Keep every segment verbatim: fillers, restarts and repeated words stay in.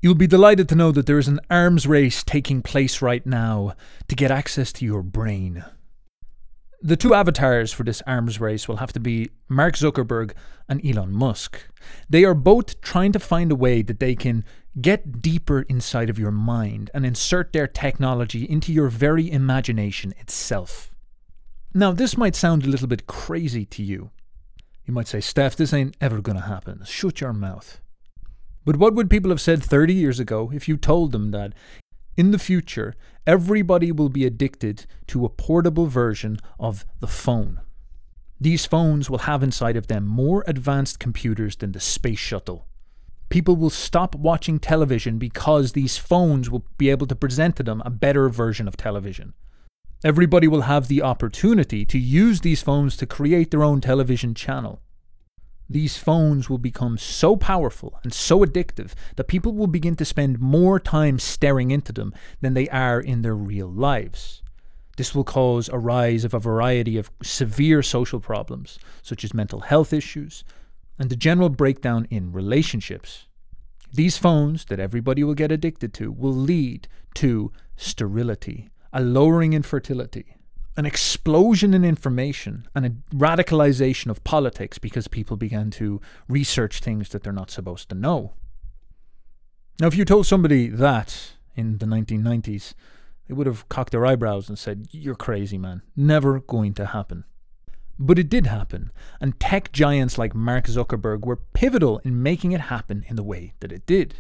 You'll be delighted to know that there is an arms race taking place right now to get access to your brain. The two avatars for this arms race will have to be Mark Zuckerberg and Elon Musk. They are both trying to find a way that they can get deeper inside of your mind and insert their technology into your very imagination itself. Now, this might sound a little bit crazy to you. You might say, Steph, this ain't ever going to happen. Shut your mouth. But what would people have said thirty years ago if you told them that in the future, everybody will be addicted to a portable version of the phone? These phones will have inside of them more advanced computers than the space shuttle. People will stop watching television because these phones will be able to present to them a better version of television. Everybody will have the opportunity to use these phones to create their own television channel. These phones will become so powerful and so addictive that people will begin to spend more time staring into them than they are in their real lives. This will cause a rise of a variety of severe social problems, such as mental health issues, and the general breakdown in relationships. These phones that everybody will get addicted to will lead to sterility, a lowering in fertility, an explosion in information, and a radicalization of politics because people began to research things that they're not supposed to know. Now, if you told somebody that in the nineteen nineties, they would have cocked their eyebrows and said, "You're crazy, man. Never going to happen." But it did happen, and tech giants like Mark Zuckerberg were pivotal in making it happen in the way that it did.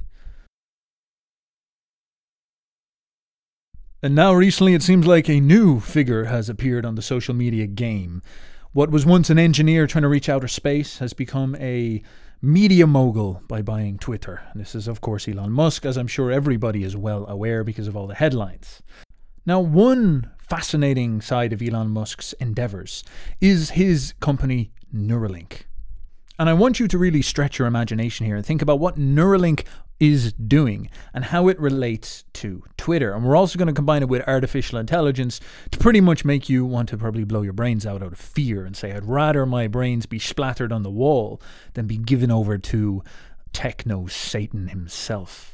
And now recently it seems like a new figure has appeared on the social media game. What was once an engineer trying to reach outer space has become a media mogul by buying Twitter. And this is of course Elon Musk, as I'm sure everybody is well aware because of all the headlines. Now, one fascinating side of Elon Musk's endeavors is his company Neuralink. And I want you to really stretch your imagination here and think about what Neuralink is doing and how it relates to Twitter. And we're also going to combine it with artificial intelligence to pretty much make you want to probably blow your brains out out of fear and say, I'd rather my brains be splattered on the wall than be given over to techno Satan himself.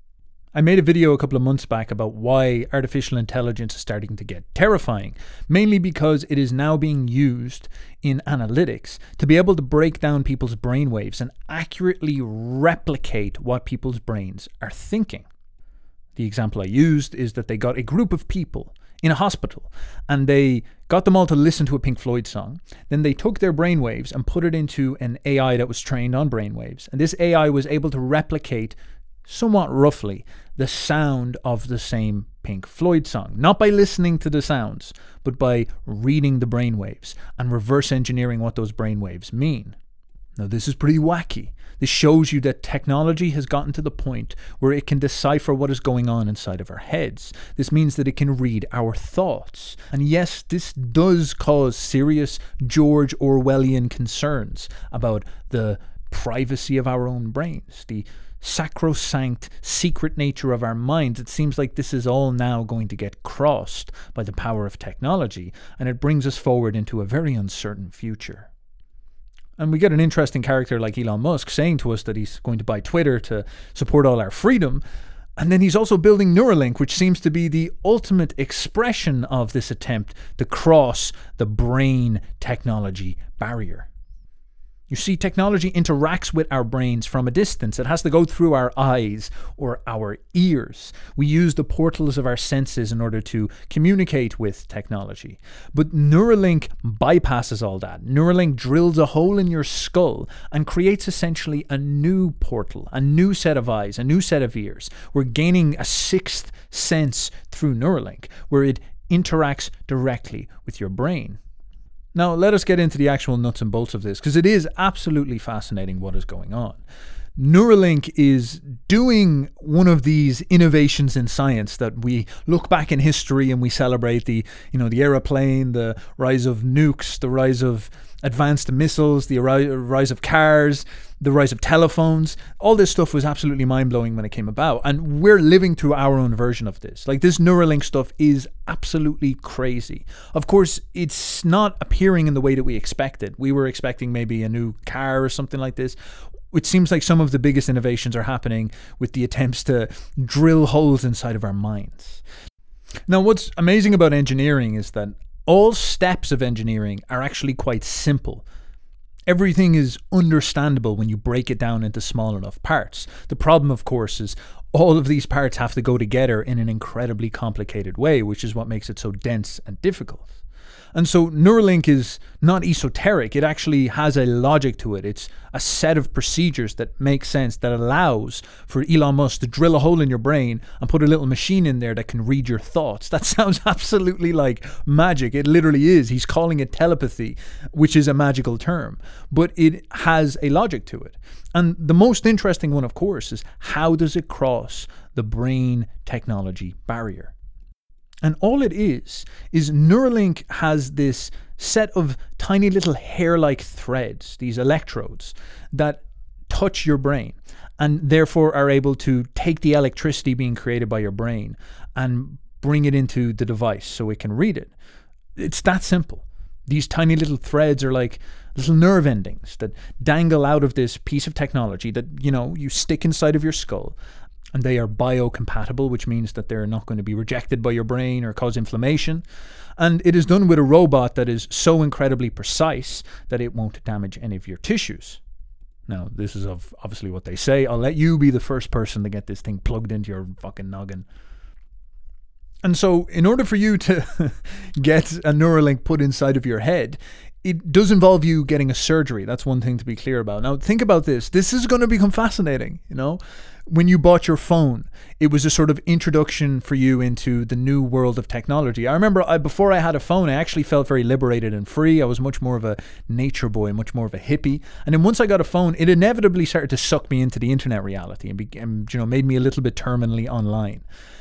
I made a video a couple of months back about why artificial intelligence is starting to get terrifying, mainly because it is now being used in analytics to be able to break down people's brainwaves and accurately replicate what people's brains are thinking. The example I used is that they got a group of people in a hospital and they got them all to listen to a Pink Floyd song. Then they took their brainwaves and put it into an A I that was trained on brainwaves. And this A I was able to replicate somewhat roughly the sound of the same Pink Floyd song, not by listening to the sounds, but by reading the brainwaves and reverse engineering what those brainwaves mean. Now, this is pretty wacky. This shows you that technology has gotten to the point where it can decipher what is going on inside of our heads. This means that it can read our thoughts. And yes, this does cause serious George Orwellian concerns about the privacy of our own brains, the sacrosanct secret nature of our minds. It seems like this is all now going to get crossed by the power of technology, and it brings us forward into a very uncertain future. And we get an interesting character like Elon Musk saying to us that he's going to buy Twitter to support all our freedom, and then he's also building Neuralink, which seems to be the ultimate expression of this attempt to cross the brain technology barrier. You see, technology interacts with our brains from a distance. It has to go through our eyes or our ears. We use the portals of our senses in order to communicate with technology. But Neuralink bypasses all that. Neuralink drills a hole in your skull and creates essentially a new portal, a new set of eyes, a new set of ears. We're gaining a sixth sense through Neuralink, where it interacts directly with your brain. Now, let us get into the actual nuts and bolts of this, because it is absolutely fascinating what is going on. Neuralink is doing one of these innovations in science that we look back in history and we celebrate the, you know, the aeroplane, the rise of nukes, the rise of advanced missiles, the rise of cars, the rise of telephones. All this stuff was absolutely mind-blowing when it came about. And we're living through our own version of this. Like, this Neuralink stuff is absolutely crazy. Of course, it's not appearing in the way that we expected. We were expecting maybe a new car or something like this. it seems like some of the biggest innovations are happening with the attempts to drill holes inside of our minds. Now, what's amazing about engineering is that all steps of engineering are actually quite simple. Everything is understandable when you break it down into small enough parts. The problem, of course, is all of these parts have to go together in an incredibly complicated way, which is what makes it so dense and difficult. And so Neuralink is not esoteric. It actually has a logic to it. It's a set of procedures that make sense, that allows for Elon Musk to drill a hole in your brain and put a little machine in there that can read your thoughts. That sounds absolutely like magic. It literally is. He's calling it telepathy, which is a magical term, but it has a logic to it. And the most interesting one, of course, is how does it cross the brain technology barrier? And all it is, is Neuralink has this set of tiny little hair-like threads, these electrodes, that touch your brain and therefore are able to take the electricity being created by your brain and bring it into the device so it can read it. It's that simple. These tiny little threads are like little nerve endings that dangle out of this piece of technology that, you know, you stick inside of your skull. And they are biocompatible, which means that they're not going to be rejected by your brain or cause inflammation. And it is done with a robot that is so incredibly precise that it won't damage any of your tissues. Now, this is obviously what they say. I'll let you be the first person to get this thing plugged into your fucking noggin. And so in order for you to get a Neuralink put inside of your head, it does involve you getting a surgery. That's one thing to be clear about. Now, think about this. This is going to become fascinating, you know? When you bought your phone, it was a sort of introduction for you into the new world of technology. I remember I, before I had a phone, I actually felt very liberated and free. I was much more of a nature boy, much more of a hippie. And then once I got a phone, it inevitably started to suck me into the internet reality and, became, you know, made me a little bit terminally online.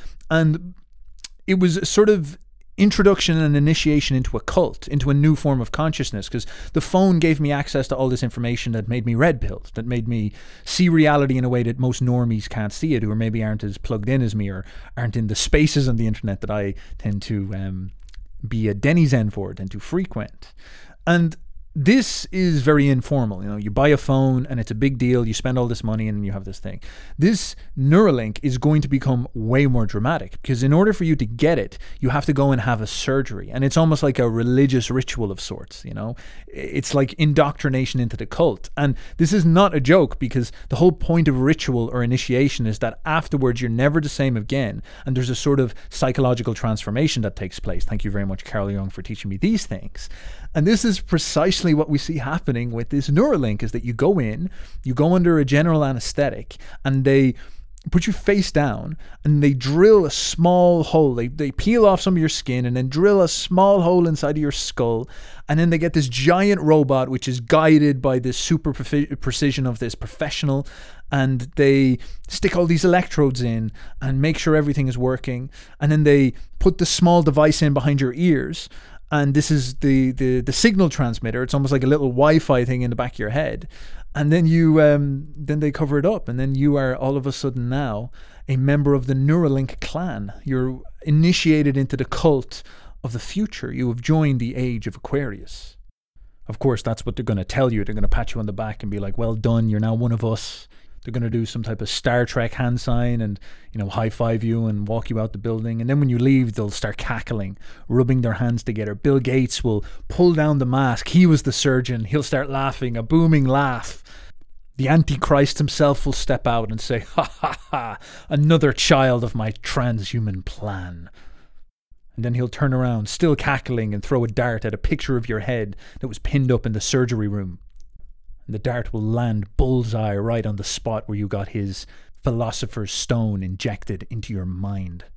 And it was sort of introduction and initiation into a cult, into a new form of consciousness, because the phone gave me access to all this information that made me red pilled, that made me see reality in a way that most normies can't see it, or maybe aren't as plugged in as me, or aren't in the spaces on the internet that I tend to um, be a denizen for, tend to frequent. And this is very informal. You know, you buy a phone and it's a big deal. You spend all this money and you have this thing. This Neuralink is going to become way more dramatic, because in order for you to get it, you have to go and have a surgery. And it's almost like a religious ritual of sorts, you know. It's like indoctrination into the cult. And this is not a joke, because the whole point of ritual or initiation is that afterwards you're never the same again. And there's a sort of psychological transformation that takes place. Thank you very much, Carl Jung, for teaching me these things. And this is precisely what we see happening with this Neuralink, is that you go in, you go under a general anesthetic, and they put you face down and they drill a small hole. They, they peel off some of your skin and then drill a small hole inside of your skull. And then they get this giant robot, which is guided by this super precision of this professional. And they stick all these electrodes in and make sure everything is working. And then they put the small device in behind your ears. And this is the, the, the signal transmitter. It's almost like a little Wi-Fi thing in the back of your head. And then you, um, then they cover it up. And then you are all of a sudden now a member of the Neuralink clan. You're initiated into the cult of the future. You have joined the age of Aquarius. Of course, that's what they're going to tell you. They're going to pat you on the back and be like, well done, you're now one of us. They're going to do some type of Star Trek hand sign and, you know, high five you and walk you out the building. And then when you leave, they'll start cackling, rubbing their hands together. Bill Gates will pull down the mask. He was the surgeon. He'll start laughing, a booming laugh. The Antichrist himself will step out and say, ha ha ha, another child of my transhuman plan. And then he'll turn around, still cackling, and throw a dart at a picture of your head that was pinned up in the surgery room. And the dart will land bullseye right on the spot where you got his philosopher's stone injected into your mind.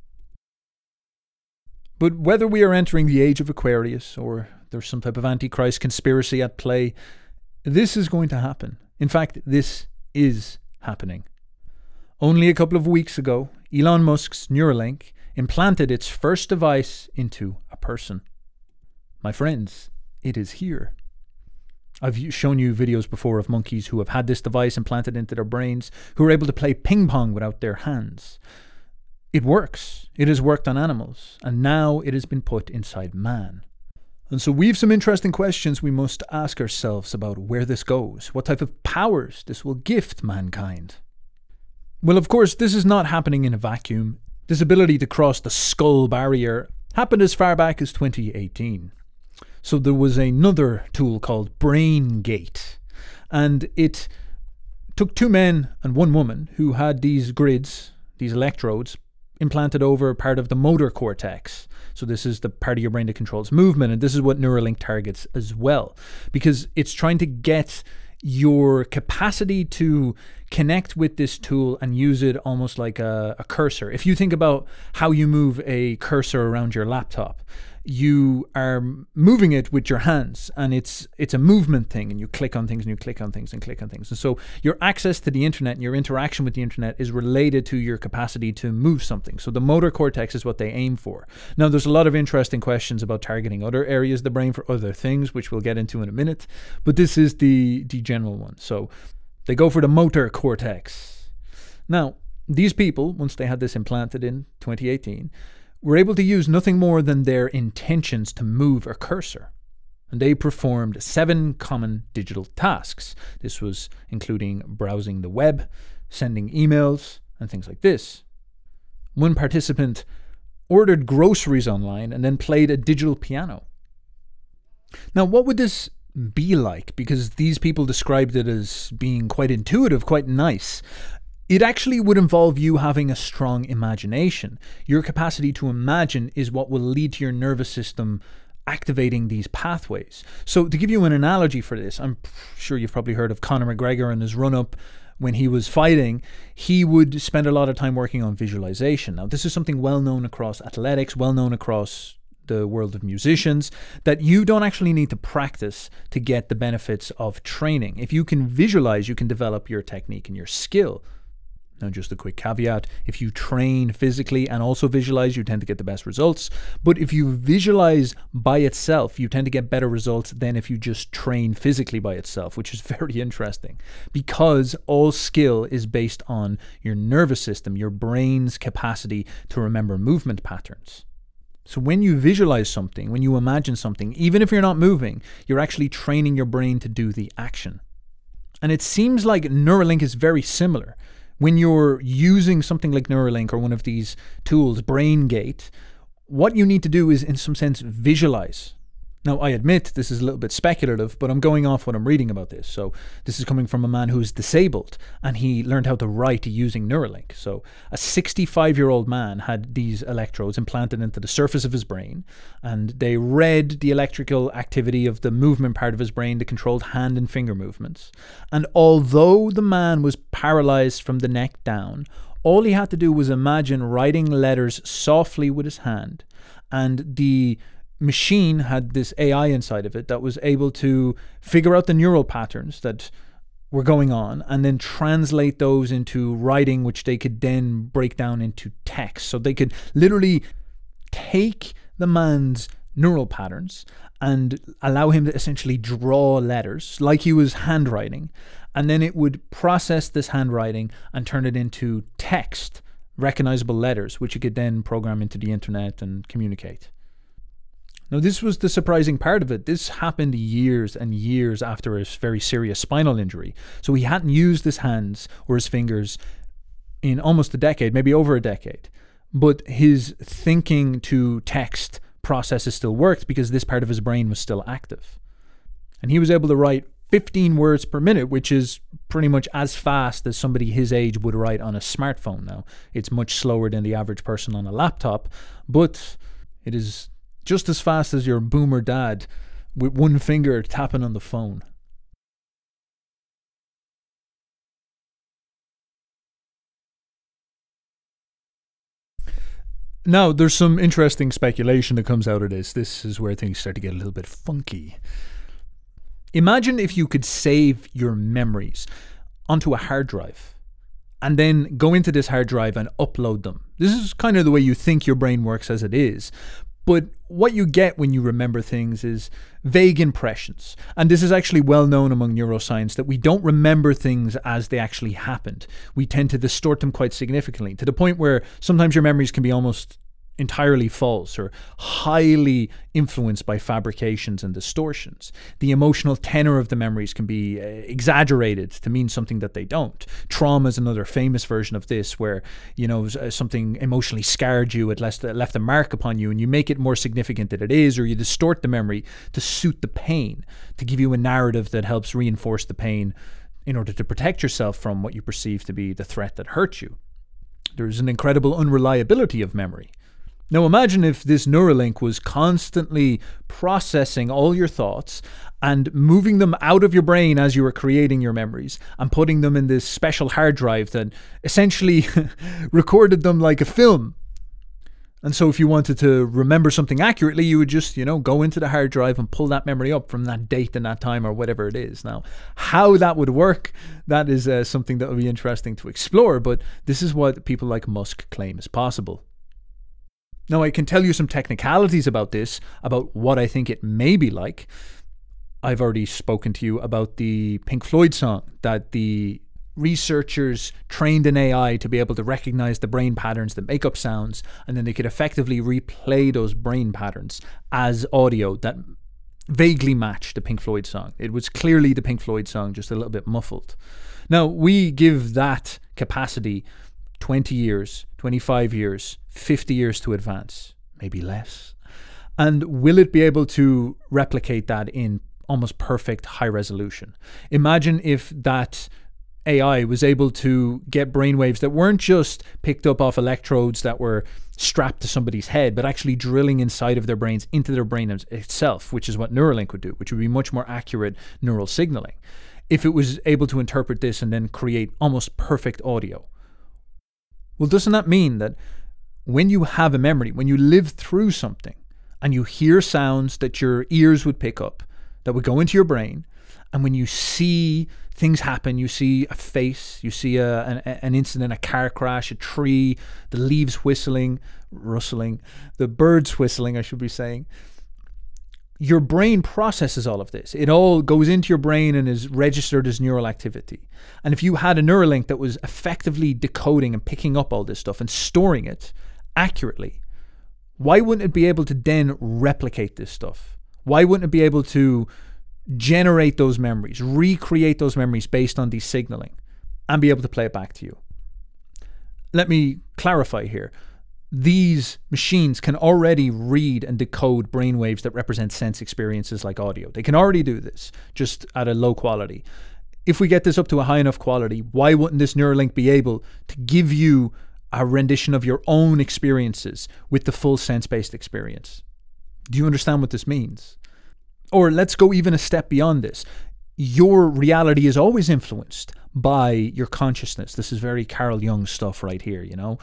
But whether we are entering the age of Aquarius or there's some type of Antichrist conspiracy at play, this is going to happen. In fact, this is happening. Only a couple of weeks ago, Elon Musk's Neuralink implanted its first device into a person. My friends, it is here. I've shown you videos before of monkeys who have had this device implanted into their brains, who are able to play ping pong without their hands. It works. It has worked on animals, and now it has been put inside man. And so we have some interesting questions we must ask ourselves about where this goes, what type of powers this will gift mankind. Well, of course, this is not happening in a vacuum. This ability to cross the skull barrier happened as far back as twenty eighteen. So there was another tool called BrainGate, and it took two men and one woman who had these grids, these electrodes, implanted over part of the motor cortex. So this is the part of your brain that controls movement, and this is what Neuralink targets as well, because it's trying to get your capacity to connect with this tool and use it almost like a, a cursor. If you think about how you move a cursor around your laptop, you are moving it with your hands, and it's it's a movement thing, and you click on things and you click on things and click on things. And so your access to the internet and your interaction with the internet is related to your capacity to move something. So the motor cortex is what they aim for. Now, there's a lot of interesting questions about targeting other areas of the brain for other things, which we'll get into in a minute, but this is the, the general one. So they go for the motor cortex. Now, these people, once they had this implanted in twenty eighteen, were able to use nothing more than their intentions to move a cursor. And they performed seven common digital tasks. This was including browsing the web, sending emails, and things like this. One participant ordered groceries online and then played a digital piano. Now, what would this be like? Because these people described it as being quite intuitive, quite nice. It actually would involve you having a strong imagination. Your capacity to imagine is what will lead to your nervous system activating these pathways. So to give you an analogy for this, I'm sure you've probably heard of Conor McGregor and his run-up when he was fighting. He would spend a lot of time working on visualization. Now, this is something well known across athletics, well known across the world of musicians, that you don't actually need to practice to get the benefits of training. If you can visualize, you can develop your technique and your skill. Now, just a quick caveat, if you train physically and also visualize, you tend to get the best results. But if you visualize by itself, you tend to get better results than if you just train physically by itself, which is very interesting, because all skill is based on your nervous system, your brain's capacity to remember movement patterns. So when you visualize something, when you imagine something, even if you're not moving, you're actually training your brain to do the action. And it seems like Neuralink is very similar. When you're using something like Neuralink or one of these tools, BrainGate, what you need to do is, in some sense, visualize. Now, I admit this is a little bit speculative, but I'm going off what I'm reading about this. So this is coming from a man who's disabled, and he learned how to write using Neuralink. So a sixty-five-year-old man had these electrodes implanted into the surface of his brain, and they read the electrical activity of the movement part of his brain that controlled hand and finger movements. And although the man was paralyzed from the neck down, all he had to do was imagine writing letters softly with his hand, and the machine had this A I inside of it that was able to figure out the neural patterns that were going on and then translate those into writing, which they could then break down into text. So they could literally take the man's neural patterns and allow him to essentially draw letters like he was handwriting, and then it would process this handwriting and turn it into text, recognizable letters, which you could then program into the internet and communicate. Now, this was the surprising part of it. This happened years and years after a very serious spinal injury. So he hadn't used his hands or his fingers in almost a decade, maybe over a decade. But his thinking to text processes still worked because this part of his brain was still active. And he was able to write fifteen words per minute, which is pretty much as fast as somebody his age would write on a smartphone now. It's much slower than the average person on a laptop, but it is just as fast as your boomer dad with one finger tapping on the phone. Now, there's some interesting speculation that comes out of this. This is where things start to get a little bit funky. Imagine if you could save your memories onto a hard drive and then go into this hard drive and upload them. This is kind of the way you think your brain works as it is. But what you get when you remember things is vague impressions. And this is actually well known among neuroscience, that we don't remember things as they actually happened. We tend to distort them quite significantly, to the point where sometimes your memories can be almost entirely false or highly influenced by fabrications and distortions. The emotional tenor of the memories can be uh, exaggerated to mean something that they don't. Trauma is another famous version of this, where, you know, something emotionally scarred you, it left, left a mark upon you, and you make it more significant than it is, or you distort the memory to suit the pain, to give you a narrative that helps reinforce the pain in order to protect yourself from what you perceive to be the threat that hurt you. There's an incredible unreliability of memory. Now imagine if this Neuralink was constantly processing all your thoughts and moving them out of your brain as you were creating your memories and putting them in this special hard drive that essentially recorded them like a film. And so if you wanted to remember something accurately, you would just, you know, go into the hard drive and pull that memory up from that date and that time or whatever it is. Now, how that would work, that is uh, something that would be interesting to explore, but this is what people like Musk claim is possible. Now, I can tell you some technicalities about this, about what I think it may be like. I've already spoken to you about the Pink Floyd song that the researchers trained an A I to be able to recognize the brain patterns that make up sounds, and then they could effectively replay those brain patterns as audio that vaguely matched the Pink Floyd song. It was clearly the Pink Floyd song, just a little bit muffled. Now, we give that capacity twenty years, twenty-five years, fifty years to advance, maybe less. And will it be able to replicate that in almost perfect high resolution? Imagine if that A I was able to get brainwaves that weren't just picked up off electrodes that were strapped to somebody's head, but actually drilling inside of their brains into their brain itself, which is what Neuralink would do, which would be much more accurate neural signaling. If it was able to interpret this and then create almost perfect audio. Well, doesn't that mean that when you have a memory, when you live through something and you hear sounds that your ears would pick up, that would go into your brain, and when you see things happen, you see a face, you see a, an, an incident, a car crash, a tree, the leaves whistling, rustling, the birds whistling, I should be saying, your brain processes all of this. It all goes into your brain and is registered as neural activity. And if you had a Neuralink that was effectively decoding and picking up all this stuff and storing it accurately, why wouldn't it be able to then replicate this stuff? Why wouldn't it be able to generate those memories, recreate those memories based on these signaling, and be able to play it back to you? Let me clarify here. These machines can already read and decode brainwaves that represent sense experiences like audio. They can already do this, just at a low quality. If we get this up to a high enough quality, why wouldn't this Neuralink be able to give you a rendition of your own experiences with the full sense-based experience? Do you understand what this means? Or let's go even a step beyond this. Your reality is always influenced by your consciousness. This is very Carl Jung stuff right here, you know.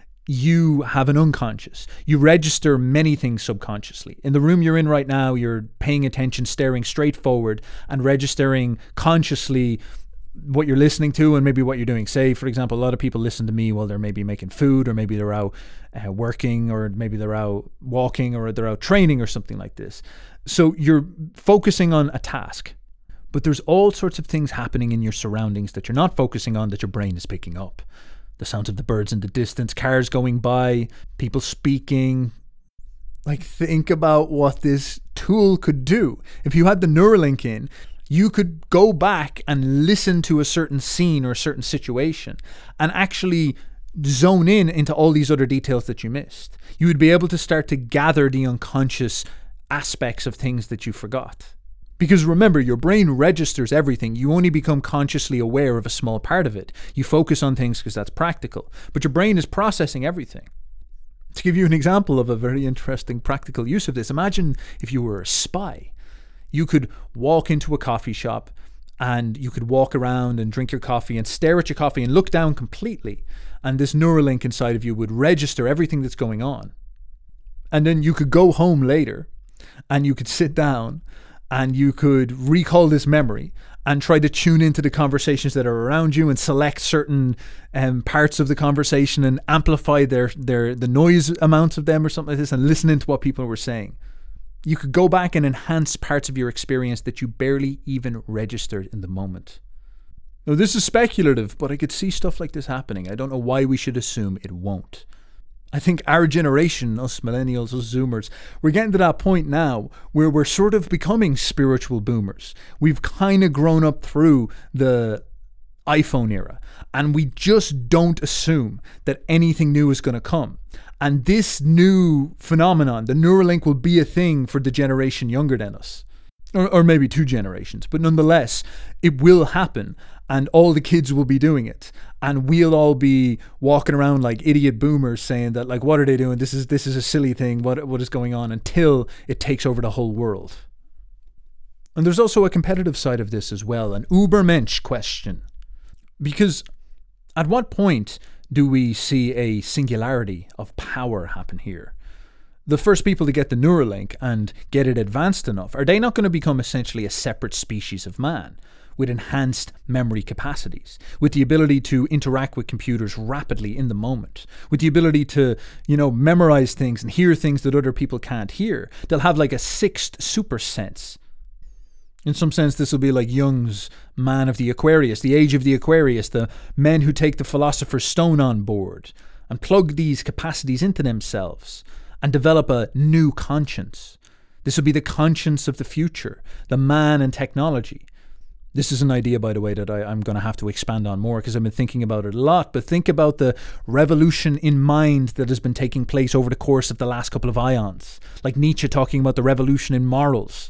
You have an unconscious. You register many things subconsciously. In the room you're in right now, you're paying attention, staring straight forward and registering consciously what you're listening to and maybe what you're doing. Say, for example, a lot of people listen to me while they're maybe making food, or maybe they're out uh, working, or maybe they're out walking, or they're out training or something like this. So you're focusing on a task, but there's all sorts of things happening in your surroundings that you're not focusing on that your brain is picking up. The sounds of the birds in the distance, cars going by, people speaking. Like, think about what this tool could do. If you had the Neuralink in, you could go back and listen to a certain scene or a certain situation and actually zone in into all these other details that you missed. You would be able to start to gather the unconscious aspects of things that you forgot. Because remember, your brain registers everything. You only become consciously aware of a small part of it. You focus on things because that's practical. But your brain is processing everything. To give you an example of a very interesting practical use of this, imagine if you were a spy. You could walk into a coffee shop and you could walk around and drink your coffee and stare at your coffee and look down completely. And this Neuralink inside of you would register everything that's going on. And then you could go home later and you could sit down and you could recall this memory and try to tune into the conversations that are around you and select certain um, parts of the conversation and amplify their, their the noise amounts of them or something like this, and listen into what people were saying. You could go back and enhance parts of your experience that you barely even registered in the moment. Now, this is speculative, but I could see stuff like this happening. I don't know why we should assume it won't. I think our generation, us millennials, us zoomers, we're getting to that point now where we're sort of becoming spiritual boomers. We've kind of grown up through the iPhone era, and we just don't assume that anything new is going to come. And this new phenomenon, the Neuralink, will be a thing for the generation younger than us. Or, or maybe two generations, but nonetheless, it will happen, and all the kids will be doing it, and we'll all be walking around like idiot boomers saying that, like, what are they doing? This is this is a silly thing. What what is going on? Until it takes over the whole world. And there's also a competitive side of this as well, an Ubermensch question, because at what point do we see a singularity of power happen here? The first people to get the Neuralink and get it advanced enough, are they not going to become essentially a separate species of man with enhanced memory capacities, with the ability to interact with computers rapidly in the moment, with the ability to, you know, memorize things and hear things that other people can't hear? They'll have like a sixth super sense. In some sense, this will be like Jung's man of the Aquarius, the age of the Aquarius, the men who take the Philosopher's Stone on board and plug these capacities into themselves and develop a new conscience. This will be the conscience of the future, the man and technology. This is an idea, by the way, that I, I'm going to have to expand on more because I've been thinking about it a lot. But think about the revolution in mind that has been taking place over the course of the last couple of ions. Like Nietzsche talking about the revolution in morals.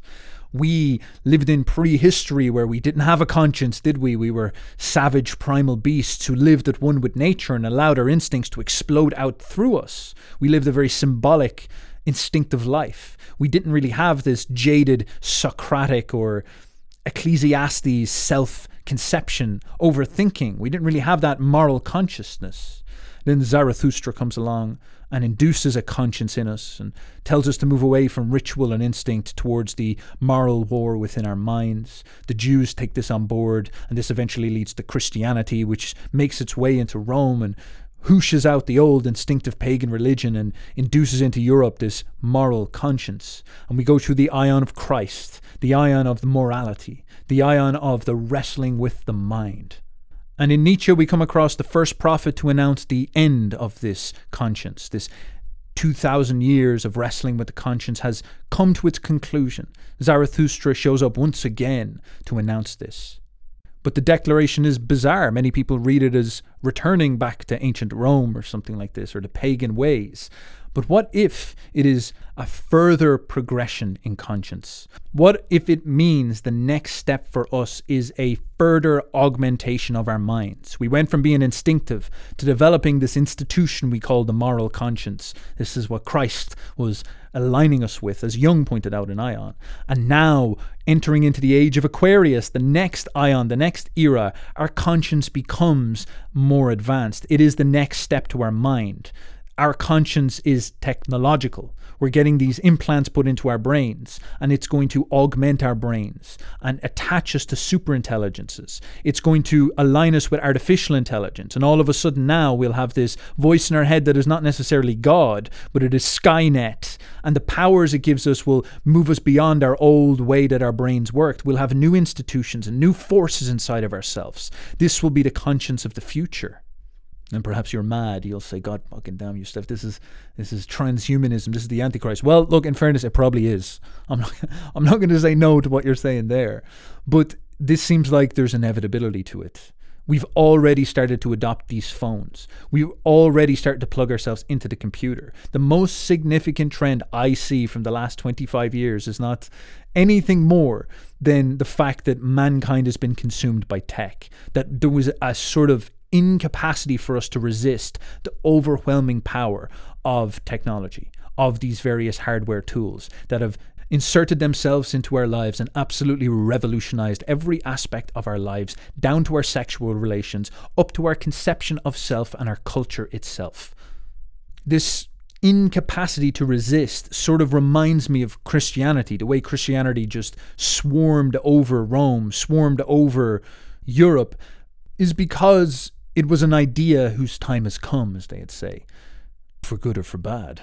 We lived in prehistory where we didn't have a conscience, did we? We were savage primal beasts who lived at one with nature and allowed our instincts to explode out through us. We lived a very symbolic, instinctive life. We didn't really have this jaded Socratic or Ecclesiastes self-conception, overthinking. We didn't really have that moral consciousness. Then Zarathustra comes along and induces a conscience in us and tells us to move away from ritual and instinct towards the moral war within our minds. The Jews take this on board, and this eventually leads to Christianity, which makes its way into Rome and whooshes out the old instinctive pagan religion and induces into Europe this moral conscience. And we go through the ion of Christ, the ion of the morality, the ion of the wrestling with the mind. And in Nietzsche, we come across the first prophet to announce the end of this conscience. This two thousand years of wrestling with the conscience has come to its conclusion. Zarathustra shows up once again to announce this. But the declaration is bizarre. Many people read it as returning back to ancient Rome or something like this, or the pagan ways. But what if it is a further progression in conscience? What if it means the next step for us is a further augmentation of our minds? We went from being instinctive to developing this institution we call the moral conscience. This is what Christ was aligning us with, as Jung pointed out in Ion. And now, entering into the age of Aquarius, the next Ion, the next era, our conscience becomes more advanced. It is the next step to our mind. Our conscience is technological. We're getting these implants put into our brains, and it's going to augment our brains and attach us to superintelligences. It's going to align us with artificial intelligence, and all of a sudden now we'll have this voice in our head that is not necessarily God, but it is Skynet, and the powers it gives us will move us beyond our old way that our brains worked. We'll have new institutions and new forces inside of ourselves. This will be the conscience of the future. And perhaps you're mad. You'll say, God fucking damn you, Steph. This is this is transhumanism. This is the Antichrist. Well, look, in fairness, it probably is. I'm not, I'm not going to say no to what you're saying there. But this seems like there's inevitability to it. We've already started to adopt these phones. We've already started to plug ourselves into the computer. The most significant trend I see from the last twenty-five years is not anything more than the fact that mankind has been consumed by tech. That there was a sort of incapacity for us to resist the overwhelming power of technology, of these various hardware tools that have inserted themselves into our lives and absolutely revolutionized every aspect of our lives, down to our sexual relations, up to our conception of self and our culture itself. This incapacity to resist sort of reminds me of Christianity, the way Christianity just swarmed over Rome, swarmed over Europe, is because it was an idea whose time has come, as they'd say, for good or for bad.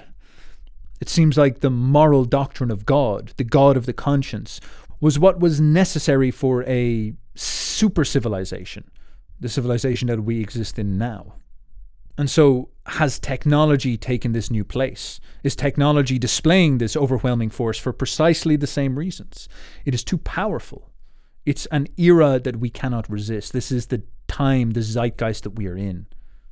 It seems like the moral doctrine of God, the God of the conscience, was what was necessary for a super civilization, the civilization that we exist in now. And so, has technology taken this new place? Is technology displaying this overwhelming force for precisely the same reasons? It is too powerful. It's an era that we cannot resist. This is the time, the zeitgeist that we are in.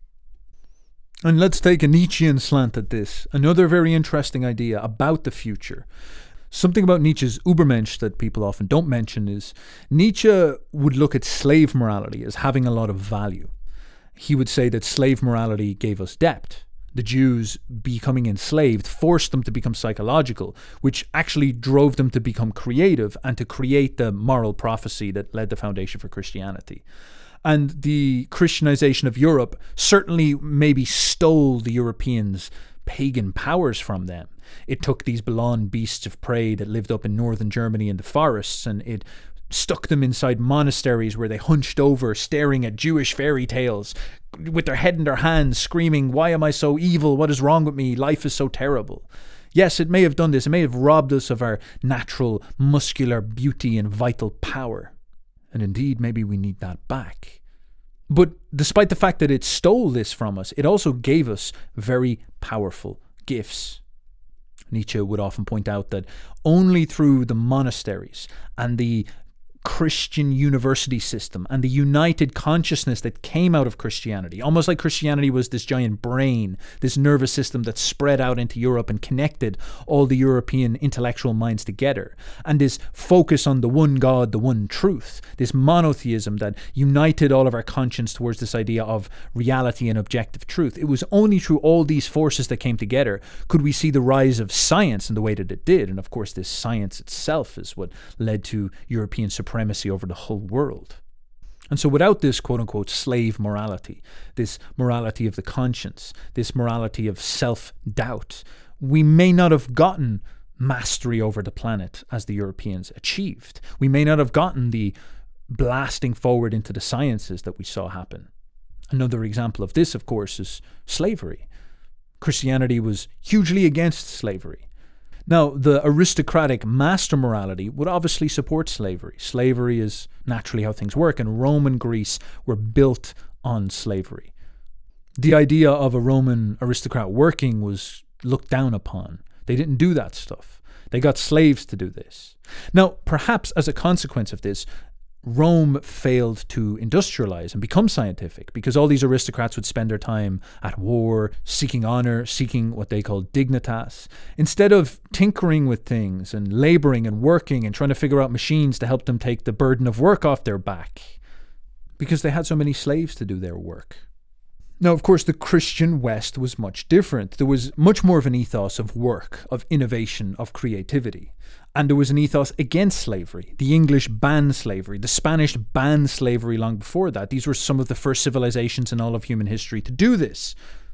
And let's take a Nietzschean slant at this. Another very interesting idea about the future. Something about Nietzsche's Übermensch that people often don't mention is Nietzsche would look at slave morality as having a lot of value. He would say that slave morality gave us depth. The Jews becoming enslaved forced them to become psychological, which actually drove them to become creative and to create the moral prophecy that led the foundation for Christianity. And the Christianization of Europe certainly maybe stole the Europeans' pagan powers from them. It took these blonde beasts of prey that lived up in northern Germany in the forests, and it stuck them inside monasteries where they hunched over, staring at Jewish fairy tales, with their head in their hands, screaming, "Why am I so evil? What is wrong with me? Life is so terrible." Yes, it may have done this. It may have robbed us of our natural, muscular beauty and vital power. And indeed, maybe we need that back. But despite the fact that it stole this from us, it also gave us very powerful gifts. Nietzsche would often point out that only through the monasteries and the Christian university system and the united consciousness that came out of Christianity, almost like Christianity was this giant brain, this nervous system that spread out into Europe and connected all the European intellectual minds together, and this focus on the one God, the one truth, this monotheism that united all of our conscience towards this idea of reality and objective truth. It was only through all these forces that came together could we see the rise of science in the way that it did. And of course, this science itself is what led to European supremacy supremacy over the whole world. And so without this quote-unquote slave morality, this morality of the conscience, this morality of self-doubt, we may not have gotten mastery over the planet as the Europeans achieved. We may not have gotten the blasting forward into the sciences that we saw happen. Another example of this, of course, is slavery. Christianity was hugely against slavery. Now, the aristocratic master morality would obviously support slavery. Slavery is naturally how things work, and Rome and Greece were built on slavery. The idea of a Roman aristocrat working was looked down upon. They didn't do that stuff. They got slaves to do this. Now, perhaps as a consequence of this, Rome failed to industrialize and become scientific because all these aristocrats would spend their time at war, seeking honor, seeking what they called dignitas, instead of tinkering with things and laboring and working and trying to figure out machines to help them take the burden of work off their back, because they had so many slaves to do their work. Now, of course, the Christian West was much different. There was much more of an ethos of work, of innovation, of creativity. And there was an ethos against slavery. The English banned slavery. The Spanish banned slavery long before that. These were some of the first civilizations in all of human history to do this.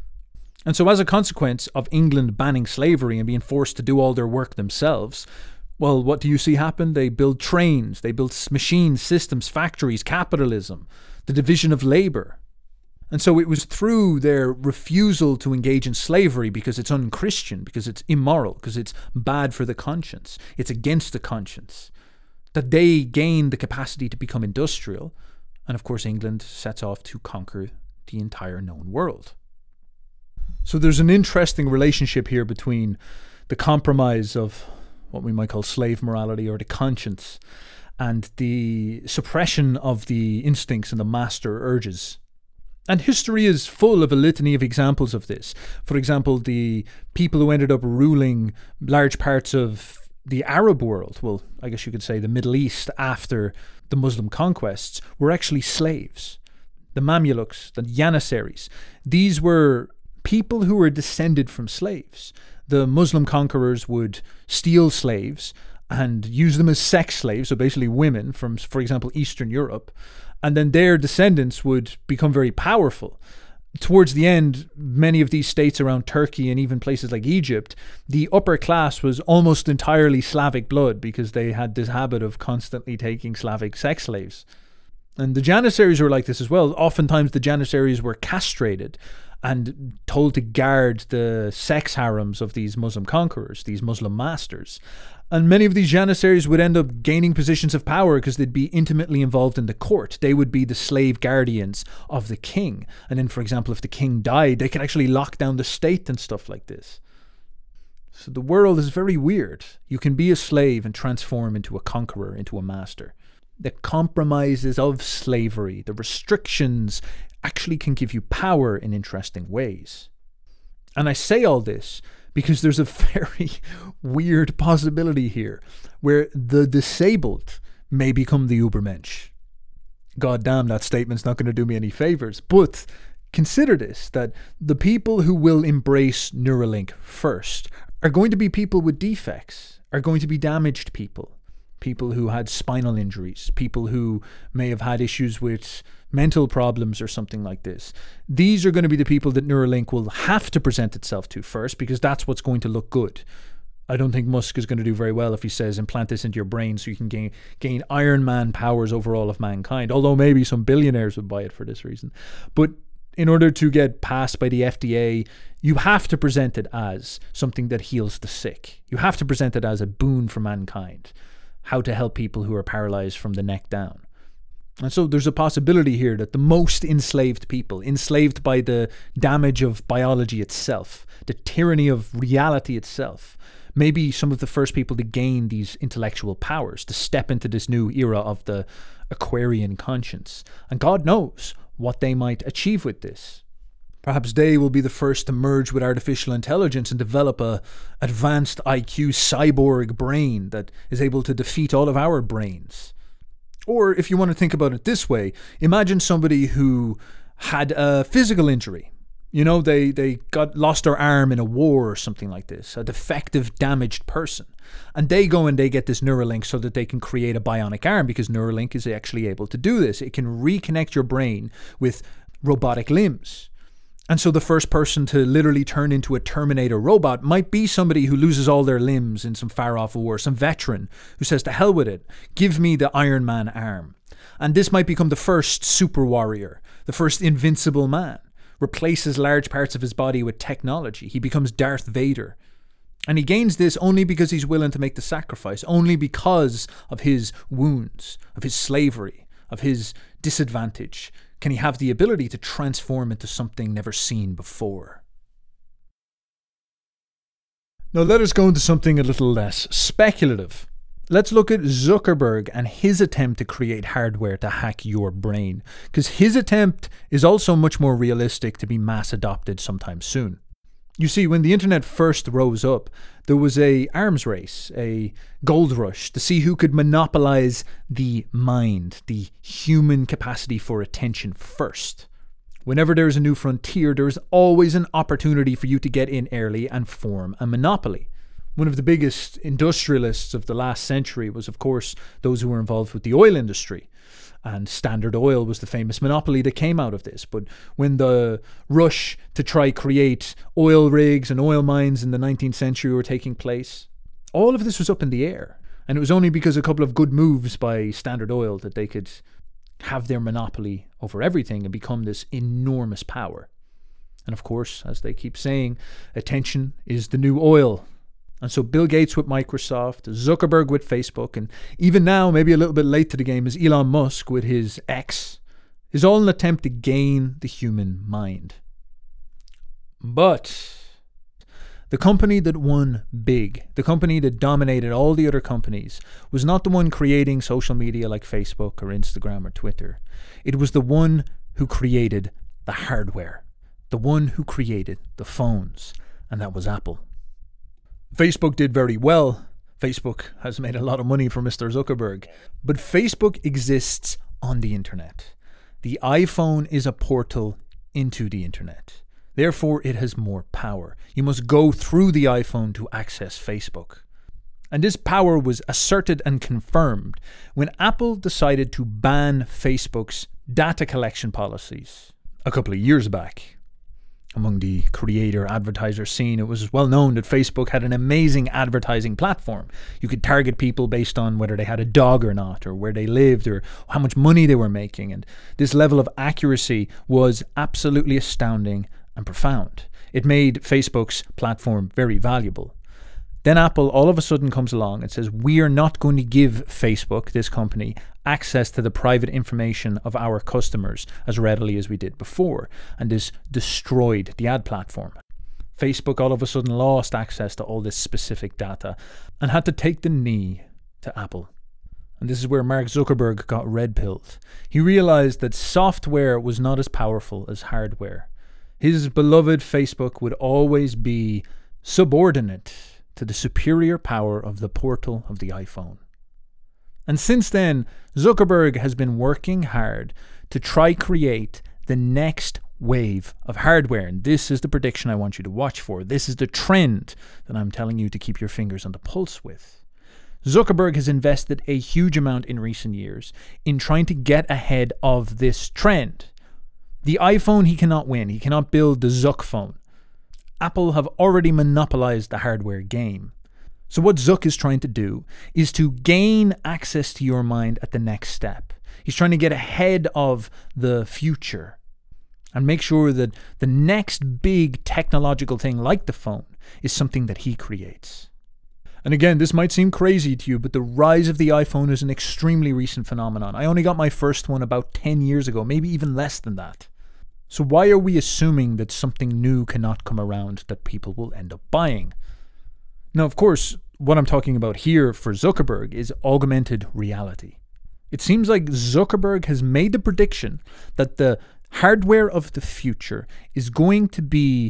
And so as a consequence of England banning slavery and being forced to do all their work themselves, well, what do you see happen? They build trains, they build machines, systems, factories, capitalism, the division of labor. And so it was through their refusal to engage in slavery because it's unchristian, because it's immoral, because it's bad for the conscience, it's against the conscience, that they gained the capacity to become industrial. And of course, England sets off to conquer the entire known world. So there's an interesting relationship here between the compromise of what we might call slave morality or the conscience and the suppression of the instincts and the master urges. And history is full of a litany of examples of this. For example, the people who ended up ruling large parts of the Arab world, well, I guess you could say the Middle East after the Muslim conquests, were actually slaves. The Mamluks, the Janissaries, these were people who were descended from slaves. The Muslim conquerors would steal slaves and use them as sex slaves, so basically women from, for example, Eastern Europe, and then their descendants would become very powerful. Towards the end, many of these states around Turkey and even places like Egypt, the upper class was almost entirely Slavic blood because they had this habit of constantly taking Slavic sex slaves. And the Janissaries were like this as well. Oftentimes the Janissaries were castrated and told to guard the sex harems of these Muslim conquerors, these Muslim masters. And many of these janissaries would end up gaining positions of power because they'd be intimately involved in the court. They would be the slave guardians of the king. And then, for example, if the king died, they could actually lock down the state and stuff like this. So the world is very weird. You can be a slave and transform into a conqueror, into a master. The compromises of slavery, the restrictions, actually can give you power in interesting ways. And I say all this because there's a very weird possibility here where the disabled may become the Übermensch. God damn, that statement's not going to do me any favors. But consider this, that the people who will embrace Neuralink first are going to be people with defects, are going to be damaged people. People who had spinal injuries, people who may have had issues with mental problems or something like this. These are going to be the people that Neuralink will have to present itself to first, because that's what's going to look good. I don't think Musk is going to do very well if he says implant this into your brain so you can gain gain Iron Man powers over all of mankind, although maybe some billionaires would buy it for this reason. But in order to get passed by the F D A, you have to present it as something that heals the sick. You have to present it as a boon for mankind. How to help people who are paralyzed from the neck down. And so there's a possibility here that the most enslaved people, enslaved by the damage of biology itself, the tyranny of reality itself, may be some of the first people to gain these intellectual powers, to step into this new era of the Aquarian conscience. And God knows what they might achieve with this. Perhaps they will be the first to merge with artificial intelligence and develop a advanced I Q cyborg brain that is able to defeat all of our brains. Or if you want to think about it this way, imagine somebody who had a physical injury. You know, they, they got lost their arm in a war or something like this, a defective, damaged person. And they go and they get this Neuralink so that they can create a bionic arm, because Neuralink is actually able to do this. It can reconnect your brain with robotic limbs. And so the first person to literally turn into a Terminator robot might be somebody who loses all their limbs in some far-off war, some veteran who says, to hell with it, give me the Iron Man arm. And this might become the first super warrior, the first invincible man, replaces large parts of his body with technology. He becomes Darth Vader. And he gains this only because he's willing to make the sacrifice, only because of his wounds, of his slavery, of his disadvantage. Can he have the ability to transform into something never seen before? Now let us go into something a little less speculative. Let's look at Zuckerberg and his attempt to create hardware to hack your brain, because his attempt is also much more realistic to be mass adopted sometime soon. You see, when the internet first rose up, there was a arms race, a gold rush to see who could monopolize the mind, the human capacity for attention first. Whenever there's a new frontier, there's always an opportunity for you to get in early and form a monopoly. One of the biggest industrialists of the last century was, of course, those who were involved with the oil industry. And Standard Oil was the famous monopoly that came out of this. But when the rush to try create oil rigs and oil mines in the nineteenth century were taking place, all of this was up in the air. And it was only because a couple of good moves by Standard Oil that they could have their monopoly over everything and become this enormous power. And of course, as they keep saying, attention is the new oil. And so Bill Gates with Microsoft, Zuckerberg with Facebook, and even now, maybe a little bit late to the game, is Elon Musk with his X, is all an attempt to gain the human mind. But the company that won big, the company that dominated all the other companies, was not the one creating social media like Facebook or Instagram or Twitter. It was the one who created the hardware, the one who created the phones, and that was Apple. Facebook did very well. Facebook has made a lot of money for Mister Zuckerberg. But Facebook exists on the internet. The iPhone is a portal into the internet. Therefore, it has more power. You must go through the iPhone to access Facebook. And this power was asserted and confirmed when Apple decided to ban Facebook's data collection policies a couple of years back. Among the creator advertiser scene, it was well known that Facebook had an amazing advertising platform. You could target people based on whether they had a dog or not, or where they lived, or how much money they were making. And this level of accuracy was absolutely astounding and profound. It made Facebook's platform very valuable. Then Apple all of a sudden comes along and says, we are not going to give Facebook, this company, access to the private information of our customers as readily as we did before. And this destroyed the ad platform. Facebook all of a sudden lost access to all this specific data and had to take the knee to Apple. And this is where Mark Zuckerberg got red-pilled. He realized that software was not as powerful as hardware. His beloved Facebook would always be subordinate to the superior power of the portal of the iPhone. And since then, Zuckerberg has been working hard to try create the next wave of hardware. And this is the prediction I want you to watch for. This is the trend that I'm telling you to keep your fingers on the pulse with. Zuckerberg has invested a huge amount in recent years in trying to get ahead of this trend. The iPhone he cannot win. He cannot build the Zuck phone. Apple have already monopolized the hardware game. So what Zuck is trying to do is to gain access to your mind at the next step. He's trying to get ahead of the future and make sure that the next big technological thing like the phone is something that he creates. And again, this might seem crazy to you, but the rise of the iPhone is an extremely recent phenomenon. I only got my first one about ten years ago, maybe even less than that. So why are we assuming that something new cannot come around that people will end up buying? Now, of course, what I'm talking about here for Zuckerberg is augmented reality. It seems like Zuckerberg has made the prediction that the hardware of the future is going to be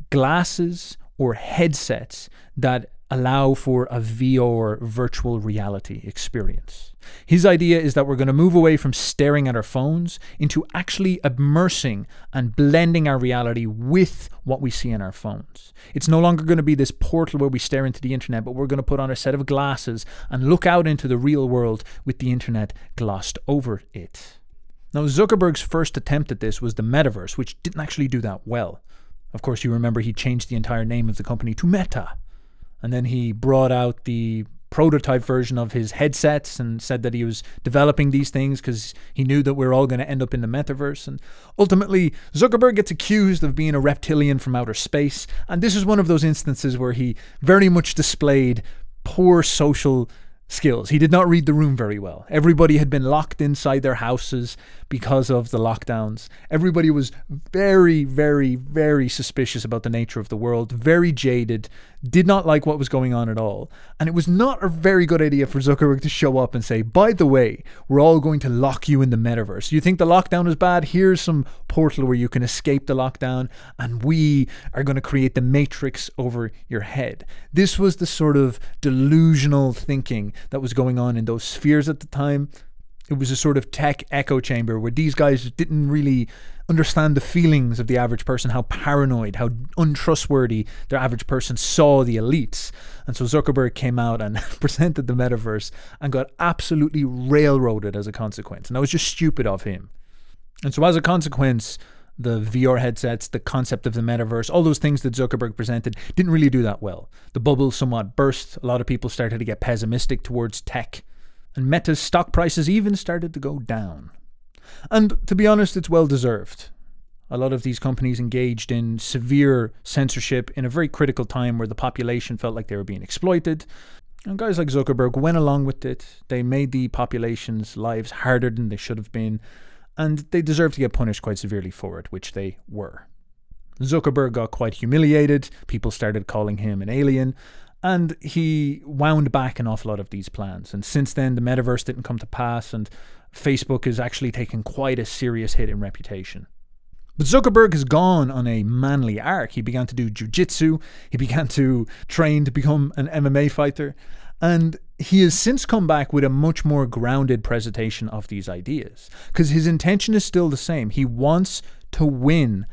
glasses or headsets that allow for a V R virtual reality experience. His idea is that we're going to move away from staring at our phones into actually immersing and blending our reality with what we see in our phones. It's no longer going to be this portal where we stare into the internet, but we're going to put on a set of glasses and look out into the real world with the internet glossed over it. Now, Zuckerberg's first attempt at this was the metaverse, which didn't actually do that well. Of course, you remember he changed the entire name of the company to Meta. And then he brought out the prototype version of his headsets and said that he was developing these things because he knew that we're all going to end up in the metaverse. And ultimately, Zuckerberg gets accused of being a reptilian from outer space. And this is one of those instances where he very much displayed poor social skills. He did not read the room very well. Everybody had been locked inside their houses because of the lockdowns. Everybody was very, very, very suspicious about the nature of the world, very jaded, did not like what was going on at all. And it was not a very good idea for Zuckerberg to show up and say, by the way, we're all going to lock you in the metaverse. You think the lockdown is bad? Here's some portal where you can escape the lockdown, and we are going to create the matrix over your head. This was the sort of delusional thinking that was going on in those spheres at the time. It was a sort of tech echo chamber where these guys didn't really understand the feelings of the average person, how paranoid, how untrustworthy the average person saw the elites. And so Zuckerberg came out and presented the metaverse and got absolutely railroaded as a consequence. And that was just stupid of him. And so as a consequence, the V R headsets, the concept of the metaverse, all those things that Zuckerberg presented didn't really do that well. The bubble somewhat burst. A lot of people started to get pessimistic towards tech. And Meta's stock prices even started to go down. And to be honest, it's well deserved. A lot of these companies engaged in severe censorship in a very critical time where the population felt like they were being exploited. And guys like Zuckerberg went along with it. They made the population's lives harder than they should have been. And they deserve to get punished quite severely for it, which they were. Zuckerberg got quite humiliated. People started calling him an alien. And he wound back an awful lot of these plans. And since then, the metaverse didn't come to pass, and Facebook has actually taken quite a serious hit in reputation. But Zuckerberg has gone on a manly arc. He began to do jiu-jitsu. He began to train to become an M M A fighter. And he has since come back with a much more grounded presentation of these ideas. Because his intention is still the same. He wants to win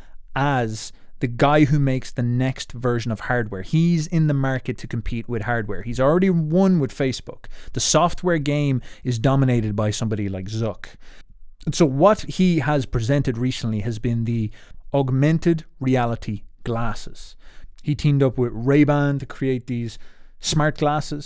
as the guy who makes the next version of hardware. He's in the market to compete with hardware. He's already won with Facebook. The software game is dominated by somebody like Zuck. And so what he has presented recently has been the augmented reality glasses. He teamed up with Ray-Ban to create these smart glasses,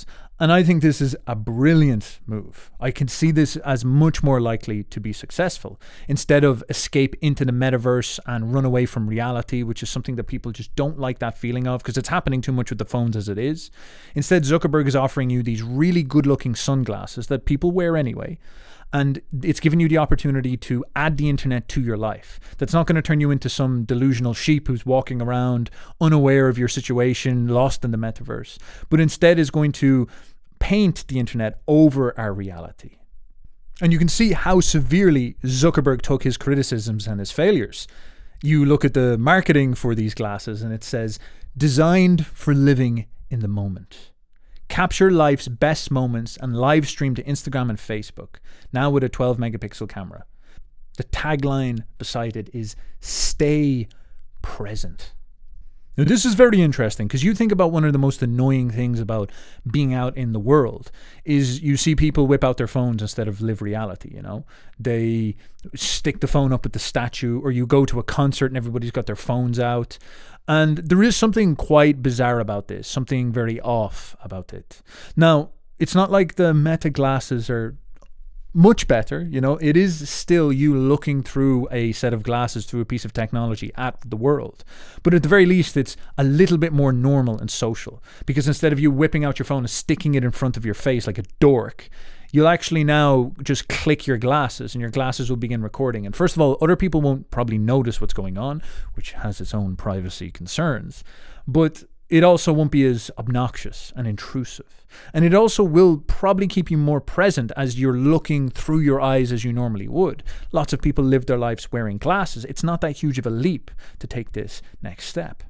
And I think this is a brilliant move. I can see this as much more likely to be successful. Instead of escape into the metaverse and run away from reality, which is something that people just don't like that feeling of because it's happening too much with the phones as it is. Instead, Zuckerberg is offering you these really good looking sunglasses that people wear anyway. And it's giving you the opportunity to add the internet to your life. That's not going to turn you into some delusional sheep who's walking around unaware of your situation, lost in the metaverse, but instead is going to paint the internet over our reality. And you can see how severely Zuckerberg took his criticisms and his failures. You look at the marketing for these glasses and it says, designed for living in the moment. Capture life's best moments and live stream to Instagram and Facebook, now with a twelve megapixel camera. The tagline beside it is stay present. Now, this is very interesting because you think about one of the most annoying things about being out in the world is you see people whip out their phones instead of live reality, you know? They stick the phone up at the statue, or you go to a concert and everybody's got their phones out. And there is something quite bizarre about this, something very off about it. Now, it's not like the Meta glasses are much better, you know, it is still you looking through a set of glasses through a piece of technology at the world. But at the very least, it's a little bit more normal and social, because instead of you whipping out your phone and sticking it in front of your face like a dork, you'll actually now just click your glasses and your glasses will begin recording. And first of all, other people won't probably notice what's going on, which has its own privacy concerns. But it also won't be as obnoxious and intrusive. And it also will probably keep you more present as you're looking through your eyes as you normally would. Lots of people live their lives wearing glasses. It's not that huge of a leap to take this next step.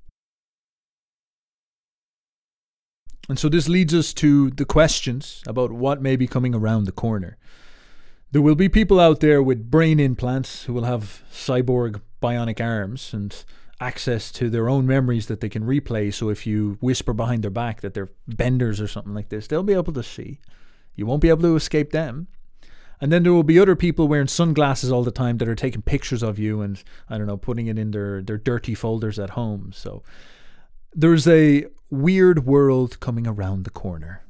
And so this leads us to the questions about what may be coming around the corner. There will be people out there with brain implants who will have cyborg bionic arms and access to their own memories that they can replay. So if you whisper behind their back that they're benders or something like this, they'll be able to see. You won't be able to escape them. And then there will be other people wearing sunglasses all the time that are taking pictures of you and, I don't know, putting it in their, their dirty folders at home. So there's a weird world coming around the corner.